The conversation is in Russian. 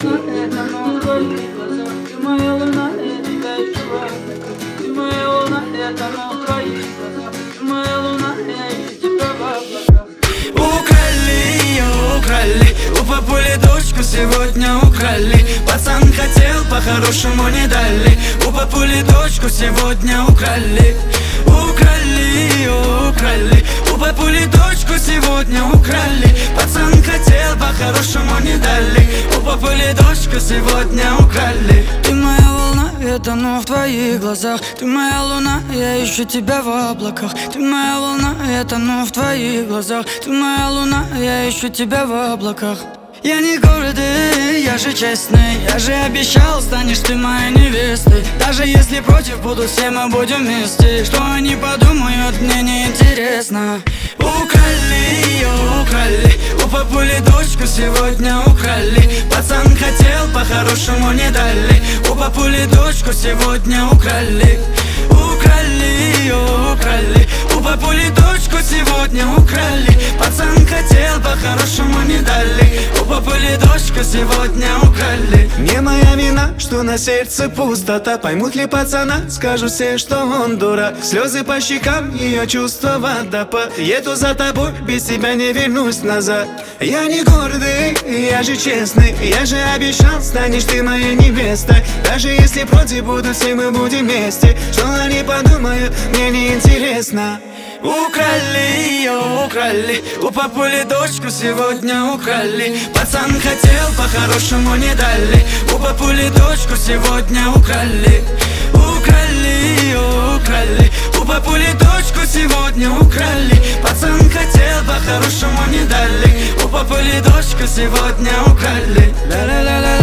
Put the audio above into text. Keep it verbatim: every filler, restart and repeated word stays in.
Это но в твоих глазах. Ты моя луна, я тебя ищу в облаках. Ты моя луна, это но в твоих глазах. Ты моя луна, я ищу тебя в облаках. Украли ее, украли, у папули дочку сегодня украли. Пацан хотел, по-хорошему не дали. У папули дочку сегодня украли. Украли ее, украли, у папули дочку сегодня украли. Пацан хотел, по-хорошему не дали. У папули дочку сегодня украли. Ты моя волна, я тону в твоих глазах. Ты моя луна, я ищу тебя в облаках. Ты моя волна, я тону в твоих глазах. Ты моя луна, я ищу тебя в облаках. Я не гордый, я же честный. Я же обещал, станешь ты моей невестой. Даже если против будут, все мы будем вместе. Что они подумают, мне не интересно. Украли ее, украли, у папули дочку сегодня украли. Пацан хотел, по-хорошему не дали. У папули дочку сегодня украли. Украли ее, украли, у папули дочку сегодня украли. Пацан хотел, по-хорошему не дали. У папули дочку сегодня украли. Не моя вина, что на сердце пустота. Поймут ли пацана, скажут все, что он дурак. Слезы по щекам, ее чувства водопад. Еду за тобой, без тебя не вернусь назад. Я не гордый, я же честный. Я же обещал, станешь ты моей невестой. Даже если против будут, все мы будем вместе. Что они подумают, мне не интересно. Украли ее, украли, у папули дочку сегодня украли. Пацан хотел, по-хорошему не дали. У папули дочку сегодня украли. Украли ее, украли, у папули дочку сегодня украли. Пацан хотел, по-хорошему не дали. У папули дочку сегодня украли. Ла-ла-ла-ла.